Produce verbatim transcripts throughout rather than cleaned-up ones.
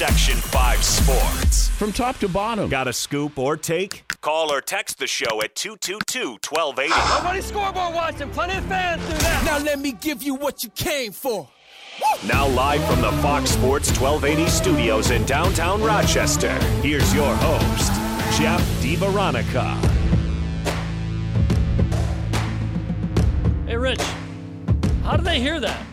Section five Sports. From top to bottom. Got a scoop or take? Call or text the show at two two two, one two eight zero. Nobody scoreboard watching. Plenty of fans do that. Now let me give you what you came for. Now live from the Fox Sports twelve eighty studios in downtown Rochester, here's your host, Jeff DiVeronica. Hey, Rich, how do they hear that?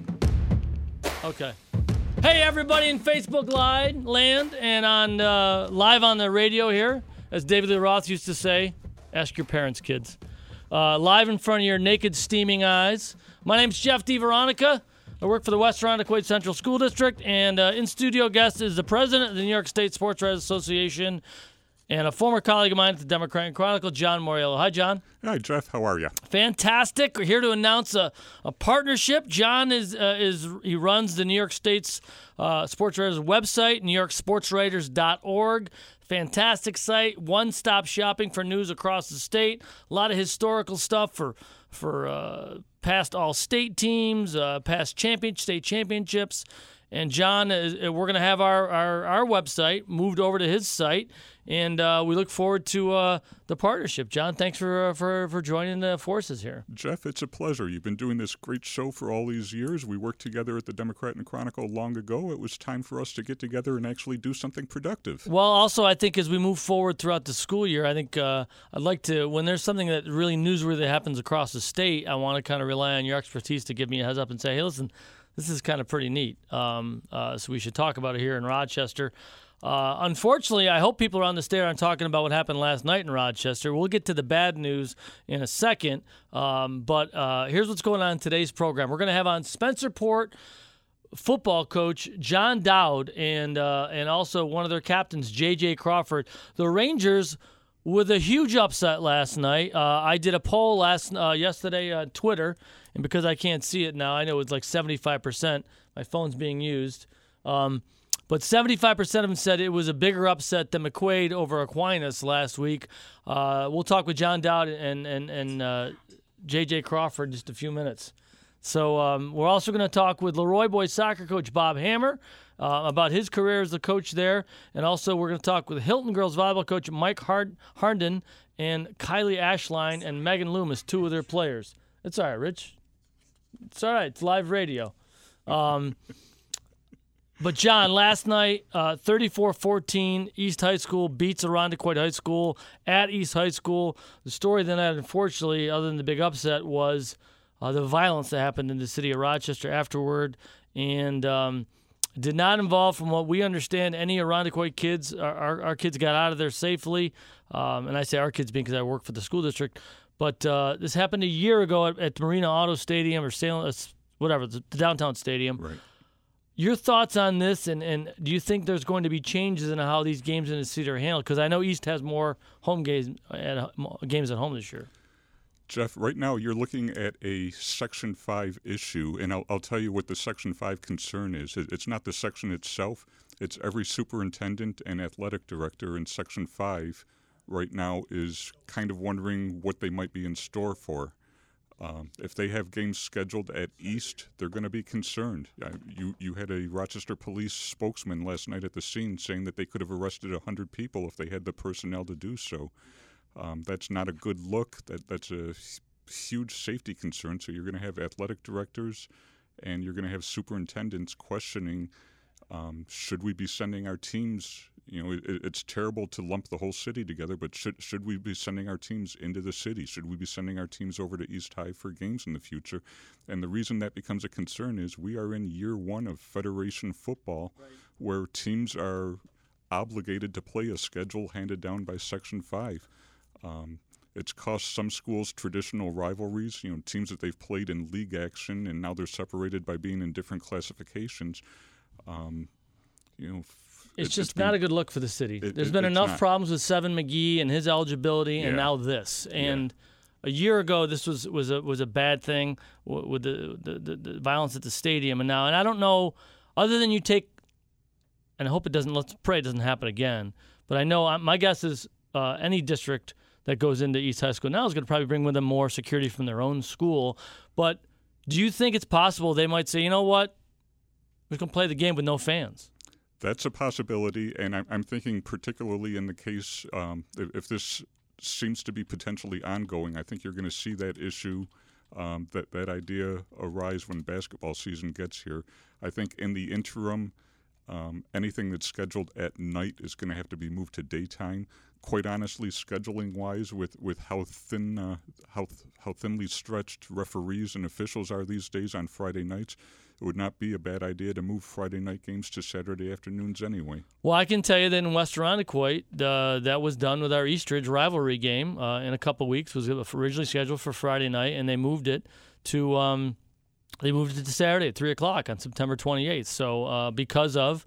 Okay. Hey, everybody in Facebook Live land and on uh, live on the radio here, as David Lee Roth used to say, ask your parents, kids. Uh, live in front of your naked, steaming eyes. My name's Jeff DiVeronica. I work for the West Irondequoit Central School District, and uh, in-studio guest is the president of the New York State Sports Writers Association and a former colleague of mine at the Democrat and Chronicle, John Moriello. Hi, John. Hi, Jeff. How are you? Fantastic. We're here to announce a, a partnership. John is uh, is he runs the New York State's uh, Sports Writers website, new york sports writers dot org. Fantastic site, one-stop shopping for news across the state. A lot of historical stuff for for uh, past all-state teams, uh, past champion state championships. And John, is, we're going to have our, our, our website moved over to his site, and uh, we look forward to uh, the partnership. John, thanks for uh, for for joining the forces here. Jeff, it's a pleasure. You've been doing this great show for all these years. We worked together at the Democrat and Chronicle long ago. It was time for us to get together and actually do something productive. Well, also, I think as we move forward throughout the school year, I think uh, I'd like to, when there's something that really newsworthy that happens across the state, I want to kind of rely on your expertise to give me a heads up and say, hey, listen, this is kind of pretty neat, um, uh, so we should talk about it here in Rochester. Uh, unfortunately, I hope people around the state aren't talking about what happened last night in Rochester. We'll get to the bad news in a second, um, but uh, here's what's going on in today's program. We're going to have on Spencerport football coach John Dowd and uh, and also one of their captains, J J Crawford. The Rangers with a huge upset last night. Uh, I did a poll last uh, yesterday on Twitter, and because I can't see it now, I know it's like seventy-five percent. My phone's being used. Um, but seventy-five percent of them said it was a bigger upset than McQuaid over Aquinas last week. Uh, we'll talk with John Dowd and, and, and uh, J J Crawford in just a few minutes. So um, we're also going to talk with Leroy boys soccer coach Bob Hammer uh, about his career as the coach there. And also we're going to talk with Hilton girls volleyball coach Mike Hard- Harnden and Kylie Ashline and Megan Loomis, two of their players. It's all right, Rich. It's all right. It's live radio. Um, but, John, last night, uh, thirty-four fourteen, East High School beats Irondequoit High School at East High School. The story then, unfortunately, other than the big upset, was uh, the violence that happened in the city of Rochester afterward. And um, did not involve, from what we understand, any Irondequoit kids. Our, our, our kids got out of there safely. Um, and I say our kids being because I work for the school district. But uh, this happened a year ago at, at Marina Auto Stadium or Salem, whatever, the, the downtown stadium. Right. Your thoughts on this, and, and do you think there's going to be changes in how these games in the city are handled? Because I know East has more home games at, games at home this year. Jeff, right now you're looking at a Section five issue, and I'll, I'll tell you what the Section five concern is. It's not the section itself. It's every superintendent and athletic director in Section five right now is kind of wondering what they might be in store for. Um, if they have games scheduled at East, they're going to be concerned. Uh, you you had a Rochester police spokesman last night at the scene saying that they could have arrested one hundred people if they had the personnel to do so. Um, that's not a good look. That That's a huge safety concern. So you're going to have athletic directors and you're going to have superintendents questioning, um, should we be sending our teams? You know, it, it's terrible to lump the whole city together, but should should we be sending our teams into the city? Should we be sending our teams over to East High for games in the future? And the reason that becomes a concern is we are in year one of Federation football, right, where teams are obligated to play a schedule handed down by Section five. Um, it's cost some schools traditional rivalries, you know, teams that they've played in league action, and now they're separated by being in different classifications. Um, you know, It's, it's just it's been, not a good look for the city. it, There's it, been enough not. problems with Seven McGee and his eligibility, and Yeah. now this. And Yeah. a year ago, this was, was a was a bad thing with the the, the the violence at the stadium. And now, and I don't know, other than you take, and I hope it doesn't. Let's pray it doesn't happen again. But I know my guess is uh, any district that goes into East High School now is going to probably bring with them more security from their own school. But do you think it's possible they might say, you know what, we're going to play the game with no fans? That's a possibility, and I'm, I'm thinking particularly in the case um, if, if this seems to be potentially ongoing, I think you're going to see that issue, um, that, that idea arise when basketball season gets here. I think in the interim, um, anything that's scheduled at night is going to have to be moved to daytime. Quite honestly, scheduling-wise, with, with how thin, uh, how how thinly stretched referees and officials are these days on Friday nights, it would not be a bad idea to move Friday night games to Saturday afternoons anyway. Well, I can tell you that in West Irondequoit, uh, that was done with our Eastridge rivalry game uh, in a couple weeks. It was originally scheduled for Friday night, and they moved it to um, they moved it to Saturday at three o'clock on September twenty-eighth. So uh, because of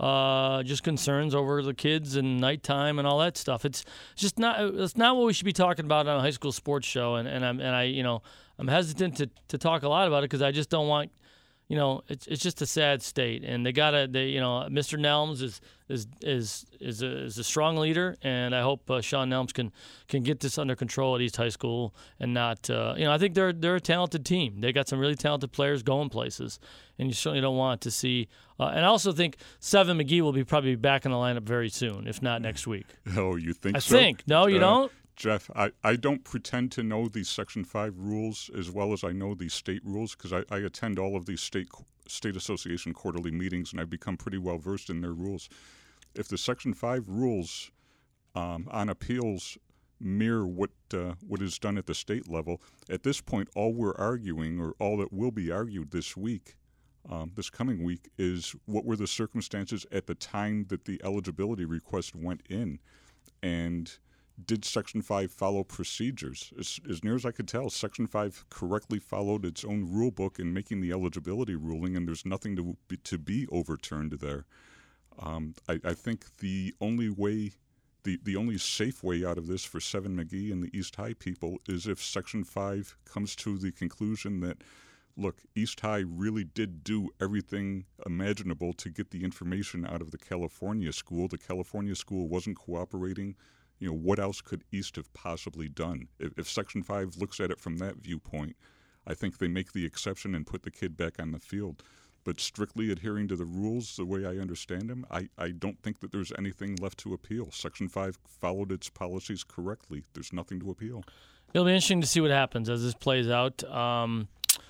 uh, just concerns over the kids and nighttime and all that stuff, it's just not it's not what we should be talking about on a high school sports show. And and I'm and I you know I'm hesitant to to talk a lot about it because I just don't want. You know, it's it's just a sad state, and they gotta. They, you know, Mister Nelms is is is is a, is a strong leader, and I hope uh, Sean Nelms can can get this under control at East High School and not. Uh, you know, I think they're they're a talented team. They got some really talented players going places, and you certainly don't want to see. Uh, and I also think Seven McGee will be probably back in the lineup very soon, if not next week. Oh, you think I so? I think. No, you uh, don't. Jeff, I, I don't pretend to know the Section five rules as well as I know the state rules because I, I attend all of these state state association quarterly meetings, and I've become pretty well versed in their rules. If the Section five rules um, on appeals mirror what uh, what is done at the state level, at this point, all we're arguing, or all that will be argued this week, um, this coming week, is what were the circumstances at the time that the eligibility request went in, and did Section five follow procedures? As, as near as I could tell, Section five correctly followed its own rule book in making the eligibility ruling, and there's nothing to be, to be overturned there. Um, I, I think the only way, the, the only safe way out of this for Seven McGee and the East High people is if Section five comes to the conclusion that, look, East High really did do everything imaginable to get the information out of the California school. The California school wasn't cooperating. You know, what else could East have possibly done? If, if Section five looks at it from that viewpoint, I think they make the exception and put the kid back on the field. But strictly adhering to the rules the way I understand them, I, I don't think that there's anything left to appeal. Section five followed its policies correctly. There's nothing to appeal. It'll be interesting to see what happens as this plays out. Um,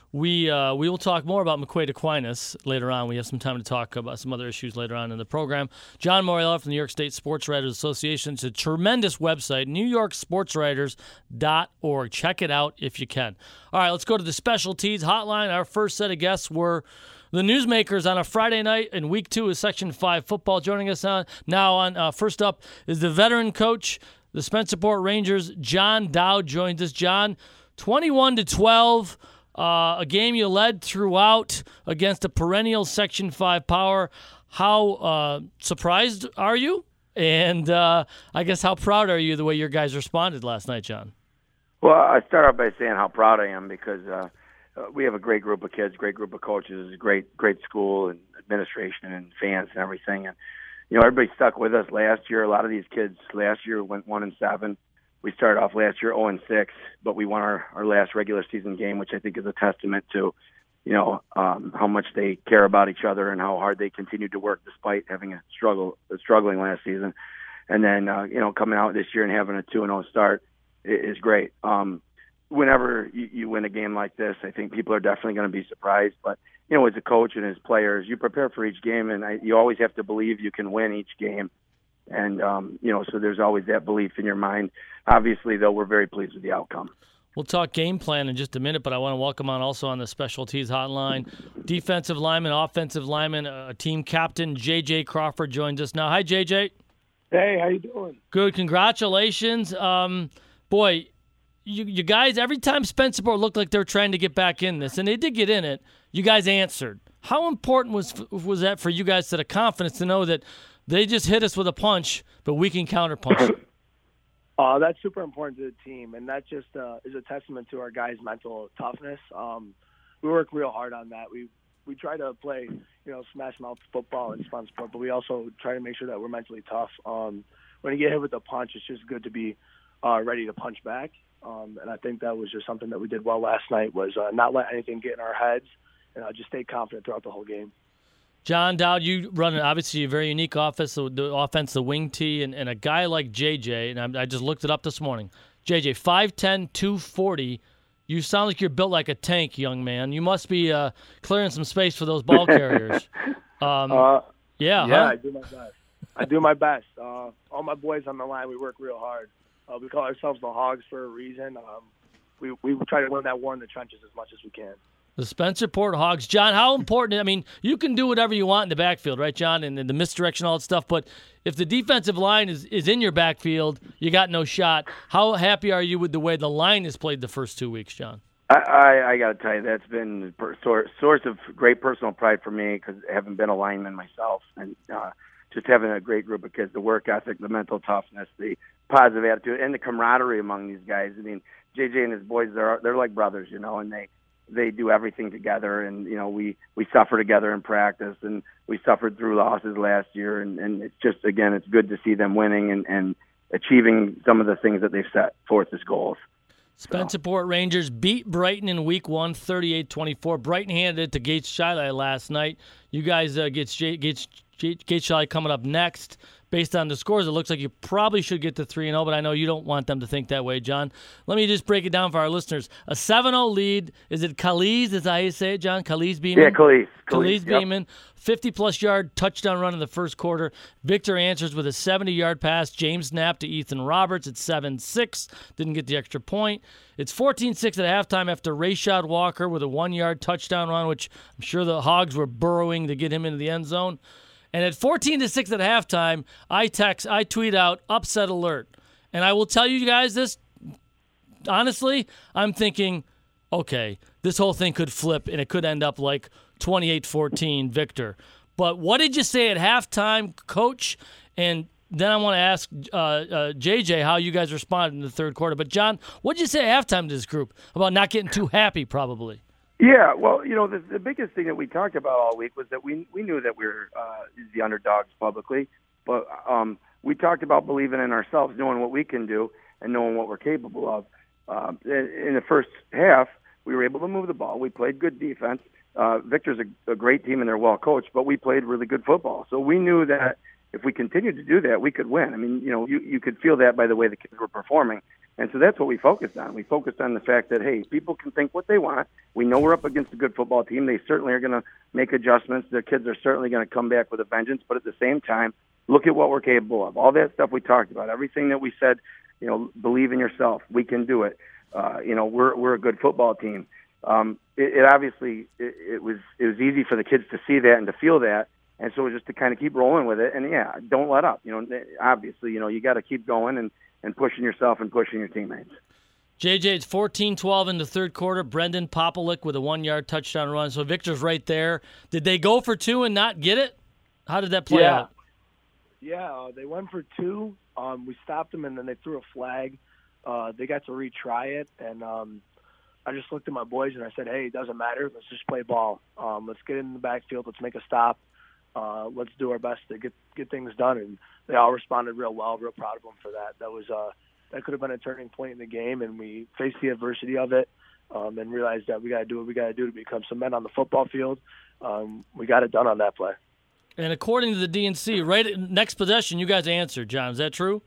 we uh, we will talk more about McQuaid Aquinas later on. We have some time to talk about some other issues later on in the program. John Moriello from the New York State Sports Writers Association. It's a tremendous website, new york sports writers dot org. Check it out if you can. All right, let's go to the specialties hotline. Our first set of guests were the newsmakers on a Friday night in week two of Section five football. Joining us on now on uh, first up is the veteran coach, the Spencerport Rangers, John Dowd joins us. John, twenty-one to twelve. Uh, a game you led throughout against a perennial Section five power. How uh, surprised are you? And uh, I guess how proud are you the way your guys responded last night, John? Well, I start off by saying how proud I am because uh, uh, we have a great group of kids, great group of coaches, great great school and administration and fans and everything. And, you know, everybody stuck with us last year. A lot of these kids last year went one and seven. We started off last year oh and six, but we won our, our last regular season game, which I think is a testament to, you know, um, how much they care about each other and how hard they continued to work despite having a struggle, a struggling last season. And then, uh, you know, coming out this year and having a two and oh start is great. Um, whenever you, you win a game like this, I think people are definitely going to be surprised. But, you know, as a coach and as players, you prepare for each game, and I, you always have to believe you can win each game. And, um, you know, so there's always that belief in your mind. Obviously, though, we're very pleased with the outcome. We'll talk game plan in just a minute, but I want to welcome on also on the specialties hotline, defensive lineman, offensive lineman, a team captain, J J Crawford joins us now. Hi, J J. Hey, how you doing? Good. Congratulations. Um, boy, you, you guys, every time Spencerport looked like they were trying to get back in this, and they did get in it, you guys answered. How important was was that for you guys to the confidence to know that they just hit us with a punch, but we can counterpunch? Uh, that's super important to the team, and that just uh, is a testament to our guys' mental toughness. Um, we work real hard on that. We we try to play, you know, smash mouth football and fun sport, but we also try to make sure that we're mentally tough. Um, when you get hit with a punch, it's just good to be uh, ready to punch back. Um, and I think that was just something that we did well last night, was uh, not let anything get in our heads and uh, just stay confident throughout the whole game. John Dowd, you run obviously a very unique offense, the offense, the wing tee, and, and a guy like J J, and I, I just looked it up this morning. J J, five ten, two forty. You sound like you're built like a tank, young man. You must be uh, clearing some space for those ball carriers. Um, uh, yeah, yeah, huh? I do my best. I do my best. Uh, all my boys on the line, we work real hard. Uh, we call ourselves the Hogs for a reason. Um, we we try to win that war in the trenches as much as we can. The Spencerport Hogs. John, how important, I mean, you can do whatever you want in the backfield, right, John, and, and the misdirection, all that stuff, but if the defensive line is, is in your backfield, you got no shot. How happy are you with the way the line has played the first two weeks, John? I, I, I got to tell you, that's been a source, source of great personal pride for me because having been a lineman myself and uh, just having a great group of kids, the work ethic, the mental toughness, the positive attitude, and the camaraderie among these guys. I mean, J J and his boys, they're they're like brothers, you know, and they they do everything together. And, you know, we, we suffer together in practice, and we suffered through losses last year. And, and it's just, again, it's good to see them winning and, and achieving some of the things that they've set forth as goals. Spencerport Rangers beat Brighton in week one, thirty-eight twenty-four. Brighton handed it to Gates Shiley last night. You guys, uh, Gates, Gates, Gates Shiley coming up next. Based on the scores, it looks like you probably should get to three and oh, but I know you don't want them to think that way, John. Let me just break it down for our listeners. A seven oh lead. Is it Khalid? Is that how you say it, John? Khalid Beeman? Yeah, Khalid. Khalid yep. Beeman. fifty-plus yard touchdown run in the first quarter. Victor answers with a seventy-yard pass. James Knapp to Ethan Roberts at seven six. Didn't get the extra point. It's fourteen six at halftime after Rashad Walker with a one-yard touchdown run, which I'm sure the Hogs were burrowing to get him into the end zone. And at fourteen to six at halftime, I text, I tweet out, upset alert. And I will tell you guys this, honestly, I'm thinking, okay, this whole thing could flip and it could end up like twenty-eight fourteen Victor. But what did you say at halftime, Coach? And then I want to ask uh, uh, J J how you guys responded in the third quarter. But, John, what did you say at halftime to this group about not getting too happy probably? Yeah, well, you know, the, the biggest thing that we talked about all week was that we we knew that we were uh, the underdogs publicly, but um, we talked about believing in ourselves, knowing what we can do, and knowing what we're capable of. Uh, in, in the first half, we were able to move the ball. We played good defense. Uh, Victor's a, a great team, and they're well coached, but we played really good football. So we knew that if we continued to do that, we could win. I mean, you know, you, you could feel that by the way the kids were performing. And so that's what we focused on. We focused on the fact that, hey, people can think what they want. We know we're up against a good football team. They certainly are going to make adjustments. Their kids are certainly going to come back with a vengeance. But at the same time, look at what we're capable of. All that stuff we talked about, everything that we said, you know, believe in yourself. We can do it. Uh, you know, we're we're a good football team. Um, it, it obviously it, it was it was easy for the kids to see that and to feel that. And so it was just to kind of keep rolling with it. And, yeah, don't let up. You know, obviously, you know, you got to keep going and, and pushing yourself and pushing your teammates. J J, it's fourteen twelve in the third quarter. Brendan Popalik with a one-yard touchdown run. So Victor's right there. Did they go for two and not get it? How did that play yeah. out? Yeah, uh, they went for two. Um, we stopped them, and then they threw a flag. Uh, they got to retry it, and um, I just looked at my boys, and I said, hey, it doesn't matter. Let's just play ball. Um, let's get in the backfield. Let's make a stop. Uh, let's do our best to get get things done. And they all responded real well. Real proud of them for that. That was uh, that could have been a turning point in the game, and we faced the adversity of it um, and realized that we got to do what we got to do to become some men on the football field. Um, we got it done on that play. And according to the D N C, right at next possession, you guys answered, John. Is that true?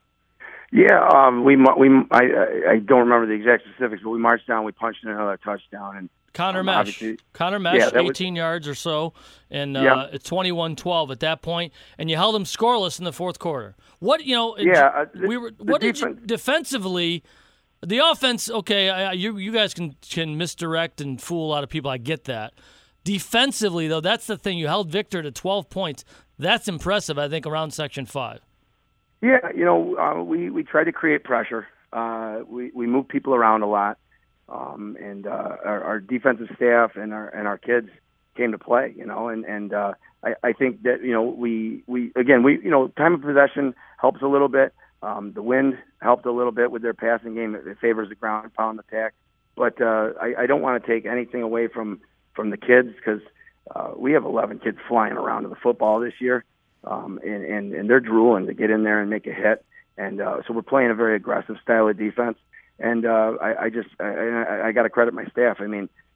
Yeah, um, we we I I don't remember the exact specifics, but we marched down, we punched in another touchdown, and Connor um, Mesh. Connor Mesh, yeah, eighteen was, yards or so, and uh, yeah. it's twenty-one twelve at that point, and you held them scoreless in the fourth quarter. What you know? Yeah, uh, the, we were. What defense, did you defensively? The offense, okay, I, you you guys can can misdirect and fool a lot of people. I get that. Defensively, though, that's the thing. You held Victor to twelve points. That's impressive, I think, around Section five. Yeah, you know, uh, we, we tried to create pressure. Uh, we, we moved people around a lot. Um, and uh, our, our defensive staff and our and our kids came to play, you know, and, and uh, I, I think that, you know, we, we again, we you know, time of possession helps a little bit. Um, the wind helped a little bit with their passing game. It, it favors the ground pound attack. But uh, I, I don't want to take anything away from, from the kids because uh, we have eleven kids flying around to the football this year. Um, and, and, and they're drooling to get in there and make a hit. And uh, so we're playing a very aggressive style of defense. And uh, I, I just I, I got to credit my staff. I mean,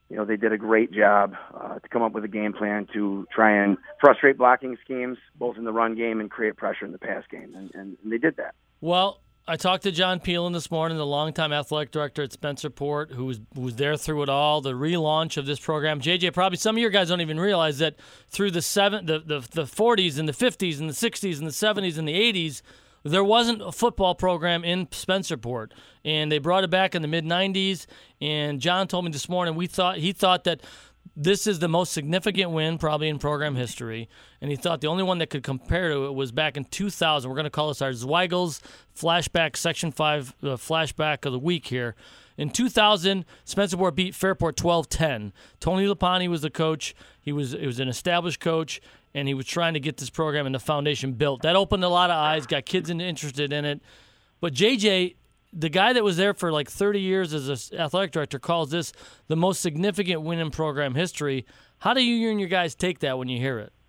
you know, they did a great job uh, to come up with a game plan to try and frustrate blocking schemes, both in the run game and create pressure in the pass game, and, and they did that. Well, I talked to John Peelan this morning, the longtime athletic director at Spencerport, who was, who was there through it all, the relaunch of this program. J J, probably some of your guys don't even realize that through the seven, the, the, the forties and the fifties and the sixties and the seventies and the eighties, there wasn't a football program in Spencerport, and they brought it back in the mid nineties. And John told me this morning we thought he thought that this is the most significant win probably in program history, and he thought the only one that could compare to it was back in two thousand. We're going to call this our Zweigel's flashback, Section five uh, flashback of the week here. In two thousand, Spencerport beat Fairport twelve ten. Tony Lapani was the coach. He was it was an established coach, and he was trying to get this program and the foundation built. That opened a lot of eyes, got kids interested in it. But J J, the guy that was there for like thirty years as an athletic director, calls this the most significant win in program history. How do you and your guys take that when you hear it?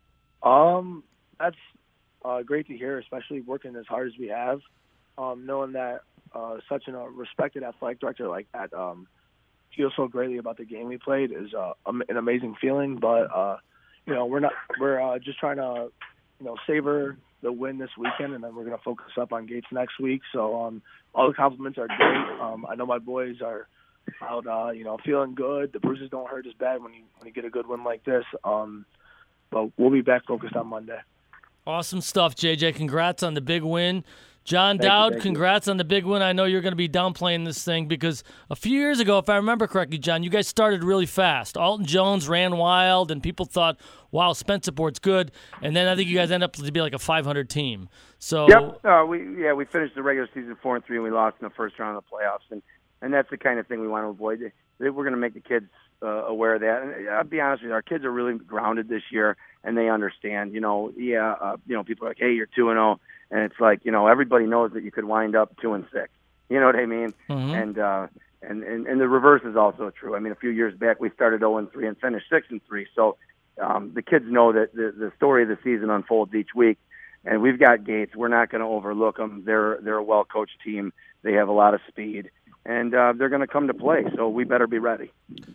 Um, that's uh, great to hear, especially working as hard as we have. Um, knowing that uh, such an, a respected athletic director like that um, feels so greatly about the game we played is uh, an amazing feeling. But uh, you know, we're not we're uh, just trying to you know savor the win this weekend, and then we're going to focus up on Gates next week. So um, all the compliments are great. Um, I know my boys are out, uh, you know, feeling good. The bruises don't hurt as bad when you when you get a good win like this. Um, but we'll be back focused on Monday. Awesome stuff, J J. Congrats on the big win. John Thank you, Dowd, thank congrats you. on the big win. I know you're going to be downplaying this thing because a few years ago, if I remember correctly, John, you guys started really fast. Alton Jones ran wild, and people thought, wow, Spencerport's good. And then I think you guys end up to be like a five hundred team. So Yep. Uh, we yeah we finished the regular season four and three, and we lost in the first round of the playoffs, and and that's the kind of thing we want to avoid. We're going to make the kids uh, aware of that. And I'll be honest with you, our kids are really grounded this year, and they understand. You know, yeah, uh, you know, people are like, hey, you're two and zero. And it's like, you know, everybody knows that you could wind up two and six. You know what I mean? Mm-hmm. And, uh, and and and the reverse is also true. I mean, a few years back we started zero and three and finished six and three. So um, the kids know that the the story of the season unfolds each week. And we've got Gates. We're not going to overlook them. They're they're a well coached team. They have a lot of speed, and uh, they're going to come to play. So we better be ready.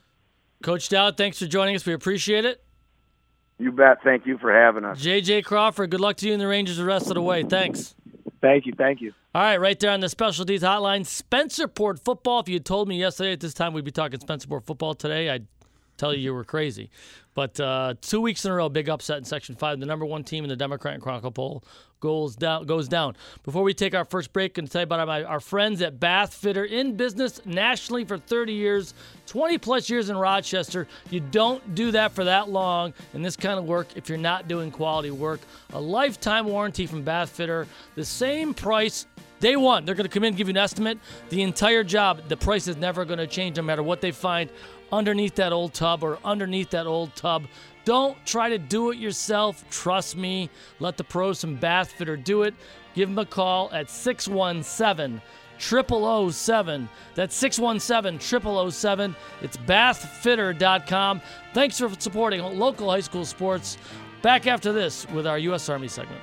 Coach Dowd, thanks for joining us. We appreciate it. You bet. Thank you for having us. J J Crawford, good luck to you and the Rangers the rest of the way. Thanks. Thank you. Thank you. All right, right there on the specialties hotline, Spencerport football. If you had told me yesterday at this time we'd be talking Spencerport football today, I'd tell you you were crazy. But uh, two weeks in a row, big upset in Section five. The number one team in the Democrat and Chronicle poll goes down. Goes down. Before we take our first break, I'm going to tell you about our, our friends at Bath Fitter, in business nationally for thirty years, twenty-plus years in Rochester. You don't do that for that long in this kind of work if you're not doing quality work. A lifetime warranty from Bath Fitter, the same price. Day one, they're going to come in and give you an estimate. The entire job, the price is never going to change no matter what they find underneath that old tub or underneath that old tub. Don't try to do it yourself. Trust me. Let the pros from Bath Fitter do it. Give them a call at six one seven, zero zero zero seven. That's six one seven, zero zero zero seven. It's bath fitter dot com. Thanks for supporting local high school sports. Back after this with our U S Army segment.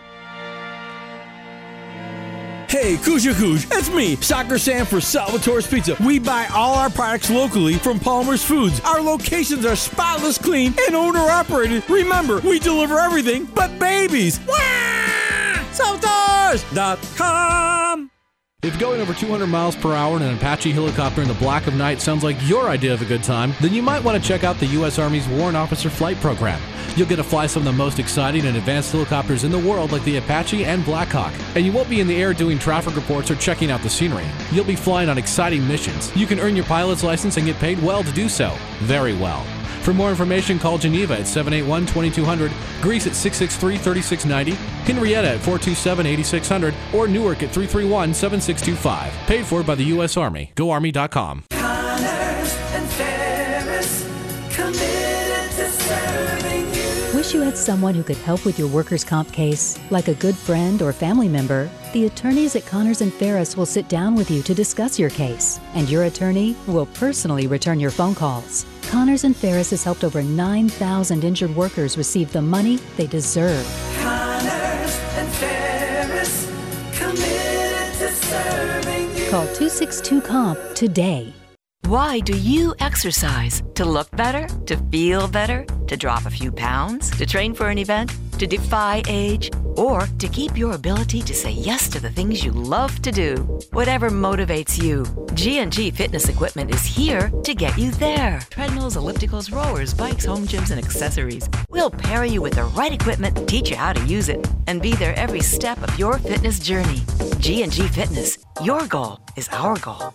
Hey, Kuja Kuj, it's me, Soccer Sam for Salvatore's Pizza. We buy all our products locally from Palmer's Foods. Our locations are spotless clean and owner-operated. Remember, we deliver everything but babies. Wah! Salvatores dot com. If going over two hundred miles per hour in an Apache helicopter in the black of night sounds like your idea of a good time, then you might want to check out the U S Army's Warrant Officer Flight Program. You'll get to fly some of the most exciting and advanced helicopters in the world like the Apache and Blackhawk. And you won't be in the air doing traffic reports or checking out the scenery. You'll be flying on exciting missions. You can earn your pilot's license and get paid well to do so. Very well. For more information, call Geneva at seven eight one, two two zero zero, Greece at six six three, three six nine zero, Henrietta at four two seven, eight six zero zero, or Newark at three three one, seven six two five. Paid for by the U S Army. Go Army dot com. Connors and Ferris, committed to serving you. Wish you had someone who could help with your workers' comp case, like a good friend or family member? The attorneys at Connors and Ferris will sit down with you to discuss your case, and your attorney will personally return your phone calls. Connors and Ferris has helped over nine thousand injured workers receive the money they deserve. Connors and Ferris, committed to serving you. Call two six two C O M P today. Why do you exercise? To look better? To feel better? To drop a few pounds? To train for an event? To defy age? Or to keep your ability to say yes to the things you love to do? Whatever motivates you, G and G Fitness Equipment is here to get you there. Treadmills, ellipticals, rowers, bikes, home gyms, and accessories. We'll pair you with the right equipment, teach you how to use it, and be there every step of your fitness journey. G and G Fitness. Your goal is our goal.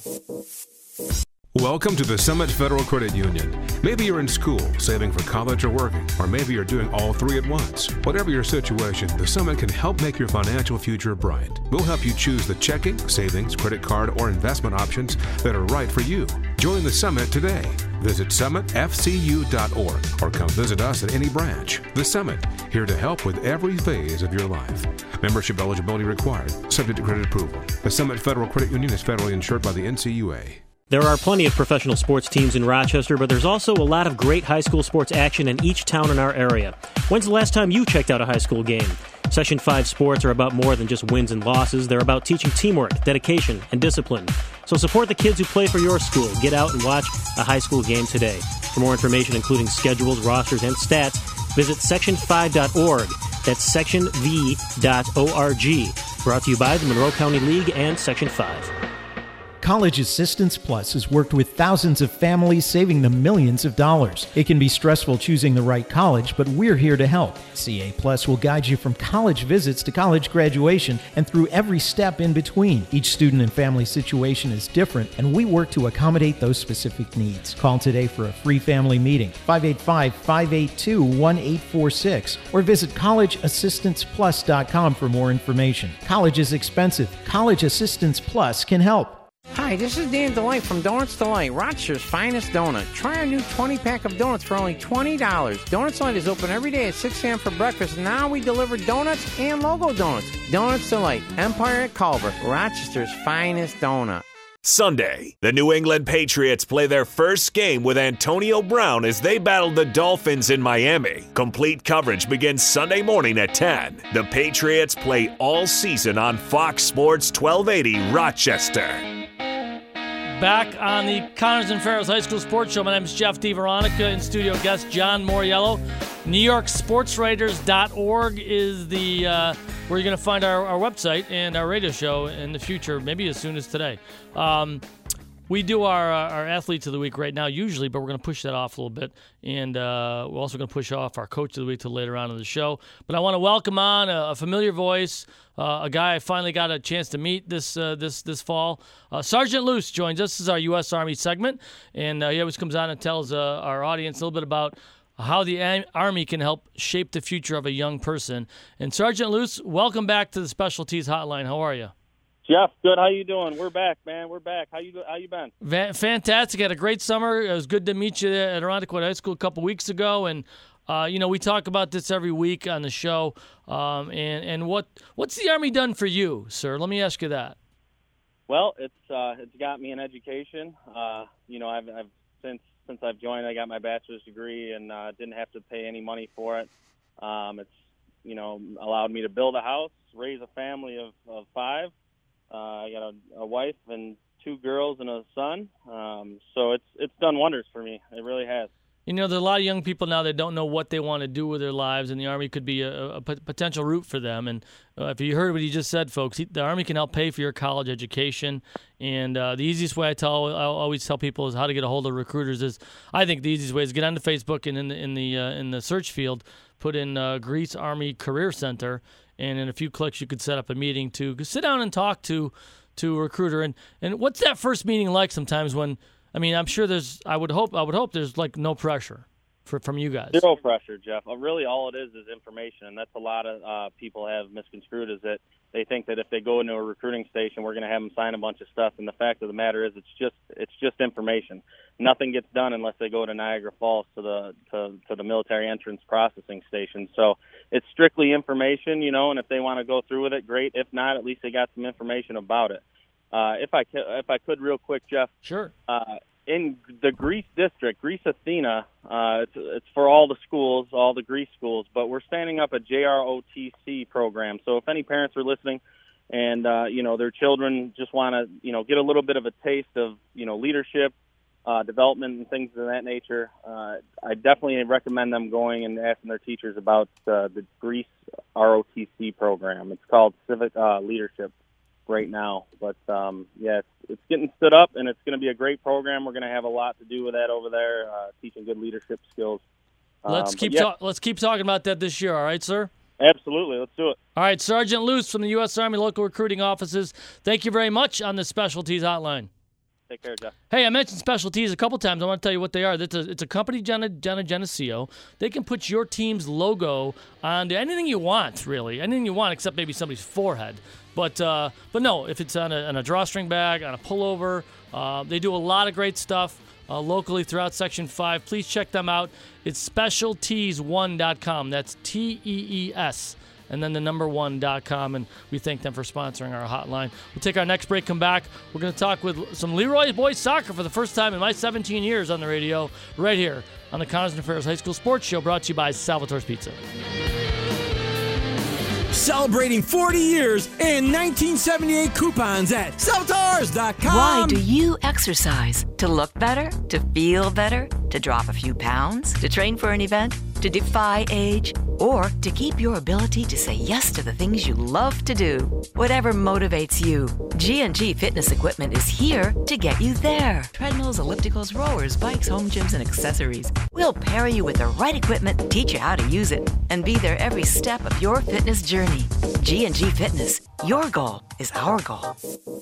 Welcome to the Summit Federal Credit Union. Maybe you're in school, saving for college or working, or maybe you're doing all three at once. Whatever your situation, the Summit can help make your financial future bright. We'll help you choose the checking, savings, credit card, or investment options that are right for you. Join the Summit today. Visit summit f c u dot org or come visit us at any branch. The Summit, here to help with every phase of your life. Membership eligibility required, subject to credit approval. The Summit Federal Credit Union is federally insured by the N C U A. There are plenty of professional sports teams in Rochester, but there's also a lot of great high school sports action in each town in our area. When's the last time you checked out a high school game? Section five sports are about more than just wins and losses. They're about teaching teamwork, dedication, and discipline. So support the kids who play for your school. Get out and watch a high school game today. For more information, including schedules, rosters, and stats, visit section five dot org. That's section v dot org. Brought to you by the Monroe County League and Section five. College Assistance Plus has worked with thousands of families, saving them millions of dollars. It can be stressful choosing the right college, but we're here to help. C A Plus will guide you from college visits to college graduation and through every step in between. Each student and family situation is different, and we work to accommodate those specific needs. Call today for a free family meeting, five eight five, five eight two, one eight four six, or visit college assistance plus dot com for more information. College is expensive. College Assistance Plus can help. Hi, this is Dan Delight from Donuts Delight, Rochester's finest donut. Try our new twenty-pack of donuts for only twenty dollars. Donuts Delight is open every day at six a.m. for breakfast. Now we deliver donuts and logo donuts. Donuts Delight, Empire at Culver, Rochester's finest donut. Sunday, the New England Patriots play their first game with Antonio Brown as they battle the Dolphins in Miami. Complete coverage begins Sunday morning at ten. The Patriots play all season on Fox Sports twelve eighty Rochester. Back on the Connors and Ferris High School Sports Show. My name is Jeff DeVeronica, in studio guest John Moriello. New York Sports Writers dot org is the uh, where you're going to find our, our website and our radio show in the future, maybe as soon as today. Um, we do our uh, our athletes of the week right now, usually, but we're going to push that off a little bit, and uh, we're also going to push off our coach of the week till later on in the show. But I want to welcome on a, a familiar voice. Uh, a guy I finally got a chance to meet this uh, this this fall. Uh, Sergeant Luce joins us. This is our U S Army segment, and uh, he always comes on and tells uh, our audience a little bit about how the a- Army can help shape the future of a young person. And Sergeant Luce, welcome back to the Specialties Hotline. How are you? Jeff, good. How you doing? We're back, man. We're back. How you how you been? Va- fantastic. Had a great summer. It was good to meet you at Irondequoit High School a couple weeks ago, and Uh, you know, we talk about this every week on the show, um, and and what what's the Army done for you, sir? Let me ask you that. Well, it's uh, it's got me an education. Uh, you know, I've, I've since since I've joined, I got my bachelor's degree and uh, didn't have to pay any money for it. Um, it's you know allowed me to build a house, raise a family of, of five. Uh, I got a, a wife and two girls and a son. Um, so it's it's done wonders for me. It really has. You know, there's a lot of young people now that don't know what they want to do with their lives, and the Army could be a, a potential route for them. And uh, if you heard what he just said, folks, he, the Army can help pay for your college education. And uh, the easiest way I tell, I always tell people is how to get a hold of recruiters is, I think the easiest way is get onto Facebook and in the in the uh, in the search field, put in uh, Greece Army Career Center, and in a few clicks you could set up a meeting to sit down and talk to to a recruiter. And and what's that first meeting like? Sometimes when I mean, I'm sure there's. I would hope. I would hope there's like no pressure for from you guys. Zero pressure, Jeff. Uh, really, all it is is information, and that's a lot of uh, people have misconstrued. Is that they think that if they go into a recruiting station, we're going to have them sign a bunch of stuff. And the fact of the matter is, it's just it's just information. Nothing gets done unless they go to Niagara Falls to the to, to the military entrance processing station. So it's strictly information, you know. And if they want to go through with it, great. If not, at least they got some information about it. Uh, if I could, if I could, real quick, Jeff. Sure. Uh, in the Greece district, Greece Athena, uh, it's, it's for all the schools, all the Greece schools. But we're standing up a J R O T C program. So if any parents are listening, and uh, you know their children just want to, you know, get a little bit of a taste of, you know, leadership, uh, development and things of that nature, uh, I definitely recommend them going and asking their teachers about uh, the Greece R O T C program. It's called Civic uh, Leadership right now. But, um, yeah, it's, it's getting stood up, and it's going to be a great program. We're going to have a lot to do with that over there, uh, teaching good leadership skills. Let's um, keep yeah. ta- let's keep talking about that this year, all right, sir? Absolutely. Let's do it. All right, Sergeant Luce from the U S Army Local Recruiting Offices, thank you very much on the Specialties Hotline. Take care, Jeff. Hey, I mentioned Specialties a couple times. I want to tell you what they are. It's a, it's a company, Gen- Gen- Geneseo. They can put your team's logo on anything you want, really. Anything you want except maybe somebody's forehead. But uh, but no, if it's on a, on a drawstring bag, on a pullover, uh, they do a lot of great stuff uh, locally throughout Section five. Please check them out. It's specialties one dot com. That's T E E S. And then the number one dot com, and we thank them for sponsoring our hotline. We'll take our next break, come back. We're going to talk with some Leroy Boys Soccer for the first time in my seventeen years on the radio, right here on the Connors and Ferris High School Sports Show, brought to you by Salvatore's Pizza. Celebrating forty years and nineteen seventy-eight coupons at Salvatores dot com. Why do you exercise? To look better? To feel better? To drop a few pounds? To train for an event? To defy age? Or to keep your ability to say yes to the things you love to do? Whatever motivates you, G and G Fitness Equipment is here to get you there. Treadmills, ellipticals, rowers, bikes, home gyms, and accessories. We'll pair you with the right equipment, teach you how to use it, and be there every step of your fitness journey. G and G Fitness. Your goal is our goal.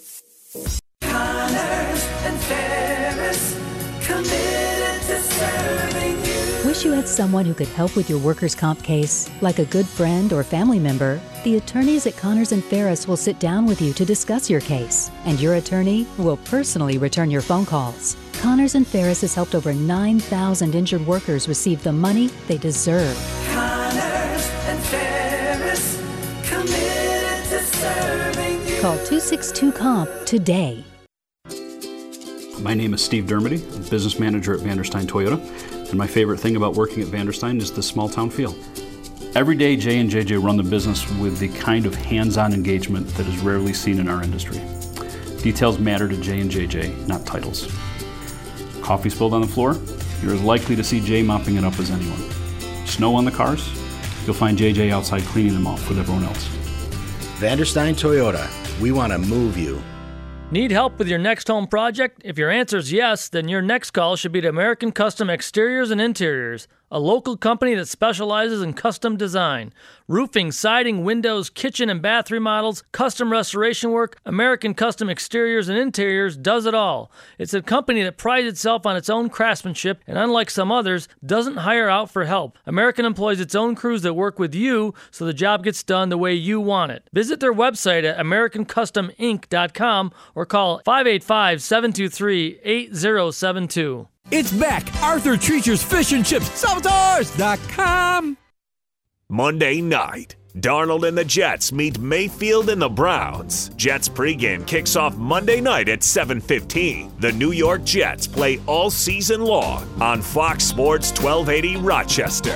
Connors and Ferris, committed to serving you. Wish you had someone who could help with your workers' comp case? Like a good friend or family member, the attorneys at Connors and Ferris will sit down with you to discuss your case, and your attorney will personally return your phone calls. Connors and Ferris has helped over nine thousand injured workers receive the money they deserve. Connors and Ferris, committed to serving you. Call two six two C O M P today. My name is Steve Dermody, I'm business manager at Vanderstein Toyota, and my favorite thing about working at Vanderstein is the small town feel. Every day, J and J J run the business with the kind of hands-on engagement that is rarely seen in our industry. Details matter to J and J J, not titles. Coffee spilled on the floor? You're as likely to see Jay mopping it up as anyone. Snow on the cars? You'll find J J outside cleaning them off with everyone else. Vanderstein Toyota, we want to move you. Need help with your next home project? If your answer is yes, then your next call should be to American Custom Exteriors and Interiors, a local company that specializes in custom design. Roofing, siding, windows, kitchen and bath remodels, custom restoration work, American Custom Exteriors and Interiors does it all. It's a company that prides itself on its own craftsmanship and, unlike some others, doesn't hire out for help. American employs its own crews that work with you so the job gets done the way you want it. Visit their website at american custom inc dot com or call five eight five, seven two three, eight zero seven two. It's back. Arthur Treacher's Fish and Chips. Salvatores dot com. Monday night, Darnold and the Jets meet Mayfield and the Browns. Jets pregame kicks off Monday night at seven fifteen. The New York Jets play all season long on Fox Sports twelve eighty Rochester.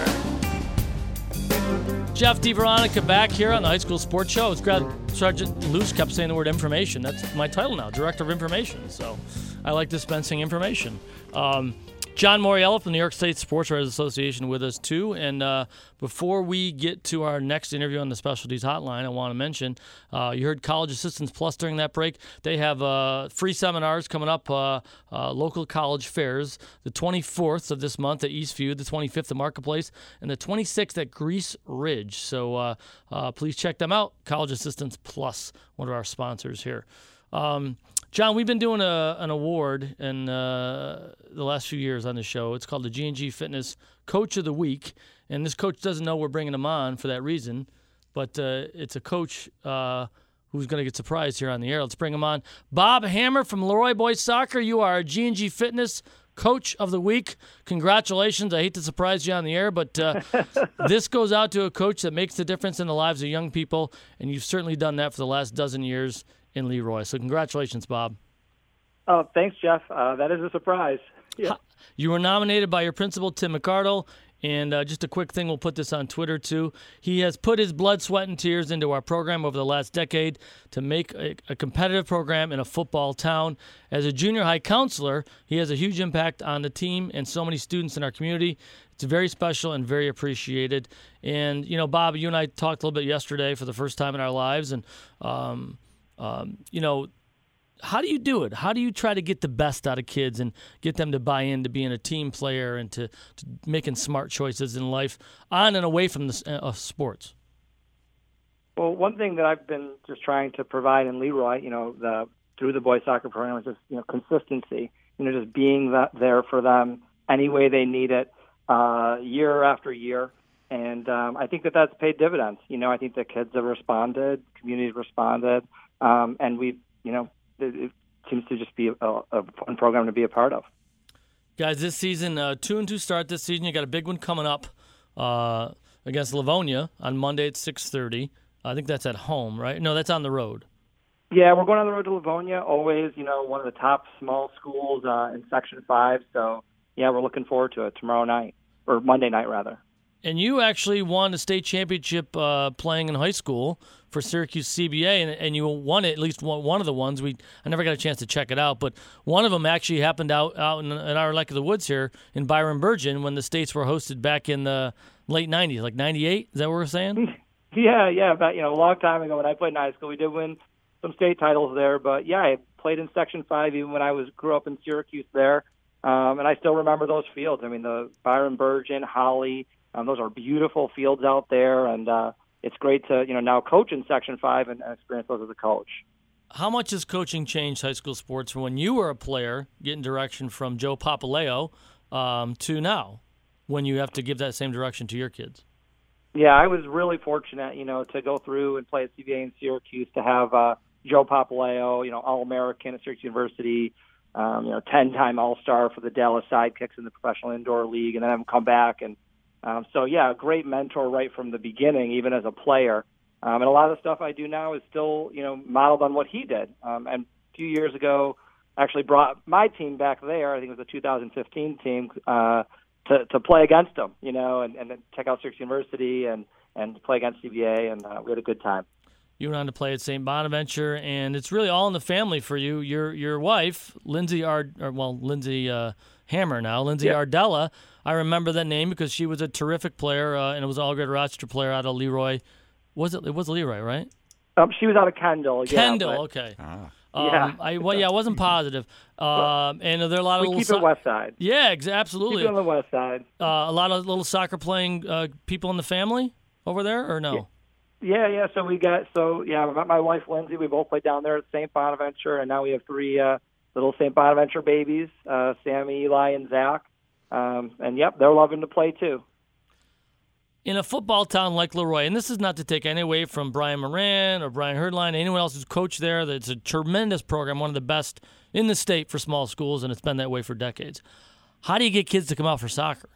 Jeff DeVeronica back here on the High School Sports Show. It's glad Sergeant Luce kept saying the word information. That's my title now, Director of Information. So I like dispensing information. Um, John Moriello from the New York State Sports Writers Association with us, too. And uh, before we get to our next interview on the Specialties Hotline, I want to mention, uh, you heard College Assistance Plus during that break. They have uh, free seminars coming up, uh, uh, local college fairs, the twenty-fourth of this month at Eastview, the twenty-fifth at Marketplace, and the twenty-sixth at Grease Ridge. So uh, uh, please check them out. College Assistance Plus, one of our sponsors here. Um, John, we've been doing a, an award in uh, the last few years on the show. It's called the G and G Fitness Coach of the Week, and this coach doesn't know we're bringing him on for that reason, but uh, it's a coach uh, who's going to get surprised here on the air. Let's bring him on. Bob Hammer from Leroy Boys Soccer, you are G and G Fitness Coach of the Week. Congratulations. I hate to surprise you on the air, but uh, this goes out to a coach that makes the difference in the lives of young people, and you've certainly done that for the last dozen years in Leroy. So congratulations, Bob. Oh, thanks, Jeff. Uh, that is a surprise. Yeah. You were nominated by your principal, Tim McArdle, And uh, just a quick thing, we'll put this on Twitter too. He has put his blood, sweat, and tears into our program over the last decade to make a, a competitive program in a football town. As a junior high counselor, he has a huge impact on the team and so many students in our community. It's very special and very appreciated. And, you know, Bob, you and I talked a little bit yesterday for the first time in our lives. And, um, um, you know, how do you do it? How do you try to get the best out of kids and get them to buy into being a team player and to, to making smart choices in life on and away from the uh, sports? Well, one thing that I've been just trying to provide in Leroy, you know, the, through the boys soccer program is just, you know, consistency, you know, just being that there for them any way they need it, uh, year after year. And um, I think that that's paid dividends. You know, I think the kids have responded, communities responded, um, and we've, you know, it, it seems to just be a, a fun program to be a part of. Guys, this season, uh, two and two start this season. You got a big one coming up uh, against Livonia on Monday at six thirty. I think that's at home, right? No, that's on the road. Yeah, we're going on the road to Livonia. Always, you know, one of the top small schools uh, in Section Five. So, yeah, we're looking forward to it tomorrow night or Monday night rather. And you actually won a state championship uh, playing in high school for Syracuse C B A, and, and you won it, at least one, one of the ones. We I never got a chance to check it out, but one of them actually happened out, out in, in our neck of the woods here in Byron Burgeon when the states were hosted back in the late nineties, like ninety-eight. Is that what we're saying? Yeah, yeah. About, you know, a long time ago when I played in high school, we did win some state titles there. But, yeah, I played in Section five even when I was grew up in Syracuse there, um, and I still remember those fields. I mean, the Byron Burgeon, Holly, Um, those are beautiful fields out there, and uh, it's great to you know now coach in Section Five and, and experience those as a coach. How much has coaching changed high school sports from when you were a player, getting direction from Joe Papaleo, um, to now, when you have to give that same direction to your kids? Yeah, I was really fortunate, you know, to go through and play at C B A in Syracuse, to have uh, Joe Papaleo, you know, All-American at Syracuse University, um, you know, ten-time All-Star for the Dallas Sidekicks in the Professional Indoor League, and then have him come back and. Um, so, yeah, a great mentor right from the beginning, even as a player. Um, and a lot of the stuff I do now is still, you know, modeled on what he did. Um, and a few years ago, actually brought my team back there, I think it was the two thousand fifteen team, uh, to, to play against him, you know, and, and check out Syracuse University and, and play against C B A, and uh, we had a good time. You went on to play at Saint Bonaventure, and it's really all in the family for you. Your your wife, Lindsay Ard, or well, Lindsay uh, Hammer now, Lindsay yeah. Ardella. I remember that name because she was a terrific player, uh, and it was an all-grade Rochester player out of Leroy. Was it? It was Leroy, right? Um, she was out of Kendall. Kendall, yeah, but, okay. Ah. Um, yeah. I well, yeah, I wasn't positive. Um, and there are a lot of we little. keep so- it West Side. Yeah, ex- absolutely. Keep it on the West Side. Uh, a lot of little soccer playing uh, people in the family over there, or no? Yeah, yeah. So we got so yeah. My, my wife Lindsay, we both played down there at Saint Bonaventure, and now we have three uh, little Saint Bonaventure babies: uh, Sammy, Eli, and Zach. Um, and yep, they're loving to play too. In a football town like Leroy, and this is not to take any away from Brian Moran or Brian Herdline, anyone else who's coached there, it's a tremendous program, one of the best in the state for small schools, and it's been that way for decades. How do you get kids to come out for soccer?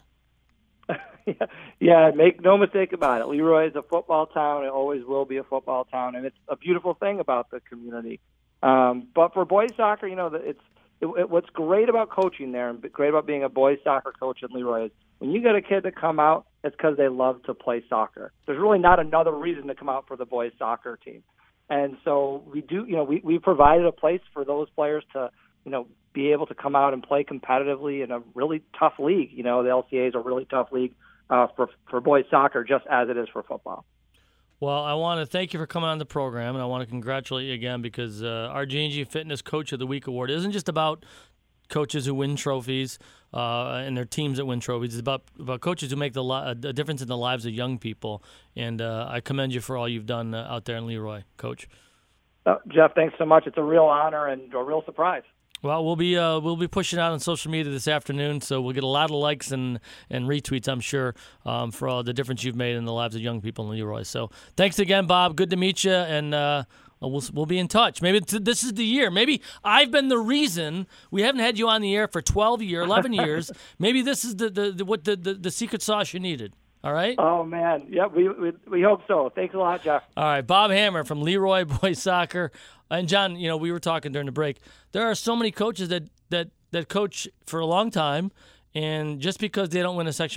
Yeah, make no mistake about it. Leroy is a football town. It always will be a football town, and it's a beautiful thing about the community. Um, but for boys soccer, you know, it's it, it, what's great about coaching there and great about being a boys soccer coach at Leroy is when you get a kid to come out, it's because they love to play soccer. There's really not another reason to come out for the boys soccer team. And so we do, you know, we, we provided a place for those players to, you know, be able to come out and play competitively in a really tough league. You know, the L C A is a really tough league uh, for, for boys soccer, just as it is for football. Well, I want to thank you for coming on the program, and I want to congratulate you again because uh, our G and G Fitness Coach of the Week award isn't just about coaches who win trophies uh, and their teams that win trophies. It's about, about coaches who make the li- a difference in the lives of young people, and uh, I commend you for all you've done uh, out there in Leroy, Coach. Uh, Jeff, thanks so much. It's a real honor and a real surprise. Well, we'll be uh, we'll be pushing out on social media this afternoon, so we'll get a lot of likes and, and retweets, I'm sure, um, for all the difference you've made in the lives of young people in Leroy. So thanks again, Bob. Good to meet you, and uh, we'll we'll be in touch. Maybe t- this is the year. Maybe I've been the reason we haven't had you on the air for twelve years, eleven years. Maybe this is the, the, the what the, the, the secret sauce you needed. All right? Oh, man. Yeah, we, we we hope so. Thanks a lot, Jeff. All right. Bob Hammer from Leroy Boys Soccer. And, John, you know, we were talking during the break. There are so many coaches that, that, that coach for a long time, and just because they don't win a Section five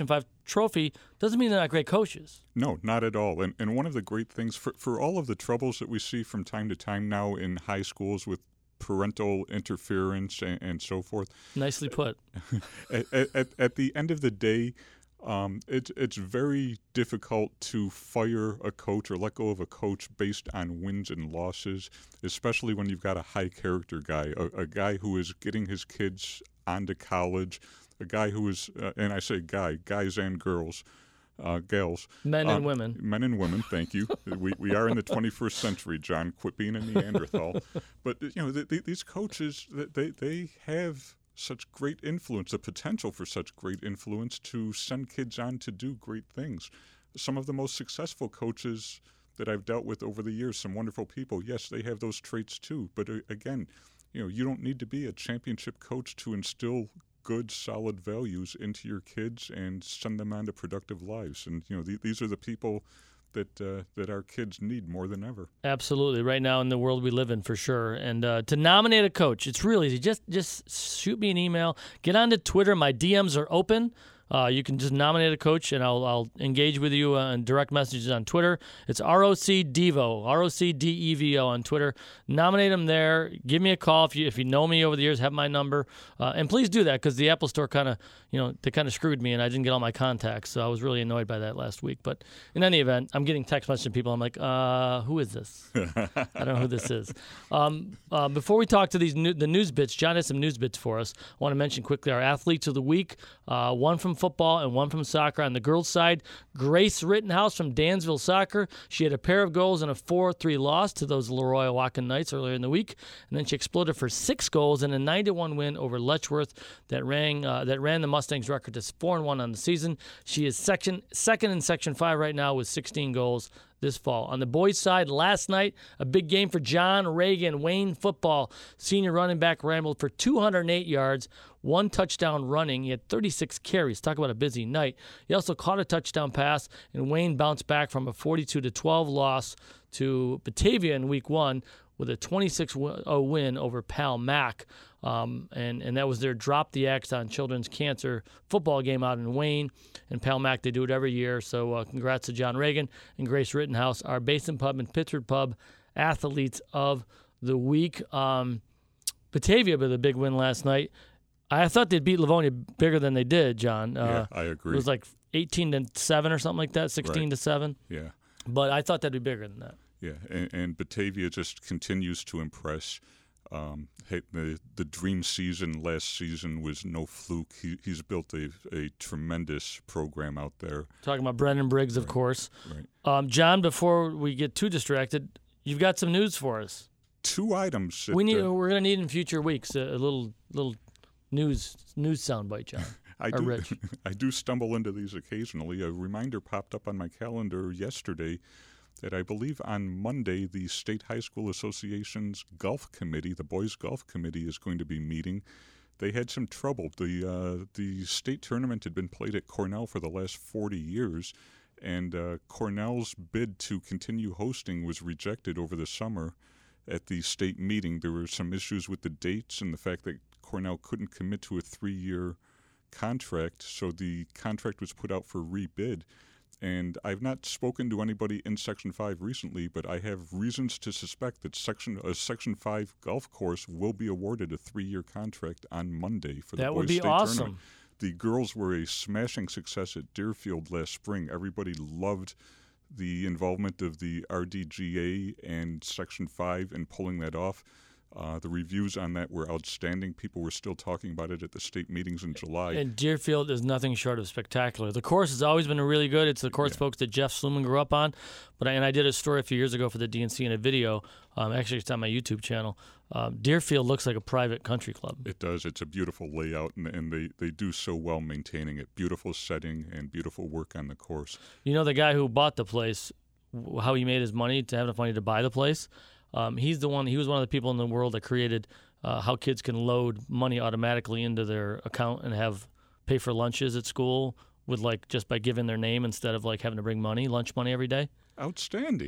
trophy doesn't mean they're not great coaches. No, not at all. And and one of the great things, for, for all of the troubles that we see from time to time now in high schools with parental interference and, and so forth. Nicely put. at, at, at the end of the day, um, it's it's very difficult to fire a coach or let go of a coach based on wins and losses, especially when you've got a high-character guy, a, a guy who is getting his kids onto college, a guy who is, uh, and I say guy, guys and girls, Uh, gals. Men and um, women. Men and women, thank you. we we are in the twenty-first century, John. Quit being a Neanderthal. But, you know, the, the, these coaches, they, they have such great influence, the potential for such great influence to send kids on to do great things. Some of the most successful coaches that I've dealt with over the years, some wonderful people, yes, they have those traits too. But, uh, again, you know, you don't need to be a championship coach to instill good, solid values into your kids and send them on to productive lives. And, you know, th- these are the people that uh, that our kids need more than ever. Absolutely. Right now in the world we live in, for sure. And uh, to nominate a coach, it's real easy. Just, just shoot me an email. Get onto Twitter. My D Ms are open. Uh, you can just nominate a coach, and I'll, I'll engage with you on direct messages on Twitter. It's R O C Devo, R O C D E V O on Twitter. Nominate them there. Give me a call if you if you know me over the years. Have my number, uh, and please do that because the Apple Store kind of you know they kind of screwed me, and I didn't get all my contacts, so I was really annoyed by that last week. But in any event, I'm getting text messages from people. I'm like, uh, who is this? I don't know who this is. Um, uh, before we talk to these new, the news bits, John has some news bits for us. I want to mention quickly our athletes of the week. Uh, one from football and one from soccer. On the girls' side, Grace Rittenhouse from Dansville Soccer. She had a pair of goals and a four three loss to those Leroy Oaxacan Knights earlier in the week, and then she exploded for six goals and a nine to one win over Letchworth that ran uh, that ran the Mustangs' record to four and one on the season. She is section second in Section five right now with sixteen goals this fall. On the boys' side, last night, a big game for John Reagan. Wayne football senior running back rambled for two hundred eight yards, one touchdown running. He had thirty-six carries. Talk about a busy night. He also caught a touchdown pass, and Wayne bounced back from a forty-two to twelve loss to Batavia in week one with a twenty-six oh win over Pal Mac. Um, and, and that was their Drop the Axe on Children's Cancer football game out in Wayne. And Pal Mac, they do it every year. So uh, congrats to John Reagan and Grace Rittenhouse, our Basin Pub and Pittsburgh Pub athletes of the week. Um, Batavia with a big win last night. I thought they'd beat Livonia bigger than they did, John. Uh, yeah, I agree. It was like eighteen to seven or something like that, sixteen right. to seven. Yeah. But I thought that'd be bigger than that. Yeah, and, and Batavia just continues to impress. Um, hey, the the dream season last season was no fluke. He, he's built a, a tremendous program out there. Talking about Brendan Briggs, of right. course. Right. Um, John, before we get too distracted, you've got some news for us. Two items. That, we need. Uh, we're going to need in future weeks a, a little little news news soundbite, John. I or do. Rich. I do stumble into these occasionally. A reminder popped up on my calendar yesterday that I believe on Monday the State High School Association's Golf Committee, the Boys Golf Committee, is going to be meeting. They had some trouble. The uh, the state tournament had been played at Cornell for the last forty years, and uh, Cornell's bid to continue hosting was rejected over the summer at the state meeting. There were some issues with the dates and the fact that Cornell couldn't commit to a three-year contract, so the contract was put out for rebid. And I've not spoken to anybody in Section five recently, but I have reasons to suspect that Section a Section five golf course will be awarded a three-year contract on Monday for the that boys' would be state awesome. tournament. The girls were a smashing success at Deerfield last spring. Everybody loved the involvement of the R D G A and Section five in pulling that off. Uh, the reviews on that were outstanding. People were still talking about it at the state meetings in July. And Deerfield is nothing short of spectacular. The course has always been really good. It's the course, yeah. folks, that Jeff Sluman grew up on. But I, and I did a story a few years ago for the D N C in a video. Um, actually, it's on my YouTube channel. Um, Deerfield looks like a private country club. It does. It's a beautiful layout, and, and they, they do so well maintaining it. Beautiful setting and beautiful work on the course. You know, the guy who bought the place, how he made his money to have enough money to buy the place? Um, he's the one. He was one of the people in the world that created uh, how kids can load money automatically into their account and have pay for lunches at school with like just by giving their name instead of like having to bring money, lunch money every day. Outstanding. Yeah,